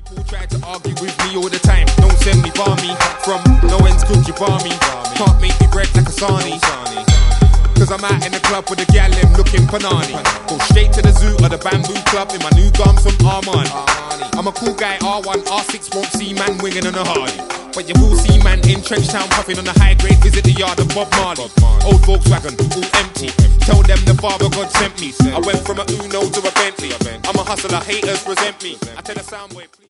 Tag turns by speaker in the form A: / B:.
A: People try to argue with me all the time. Don't send me barmy. From no ends could you bar me. Can't make me break like a sarnie. Cause I'm out in the club with a gal them looking panani. Go straight to the zoo or the bamboo club in my new gums from Armani. I'm a cool guy, R1, R6 won't see man winging on a Harley. But you will see man in Trench Town puffing on a high grade, visit the yard of Bob Marley. Old Volkswagen, all empty. Tell them the Father God sent me. I went from a Uno to a Bentley. I'm a hustler, haters resent me. I tell a soundboy, please.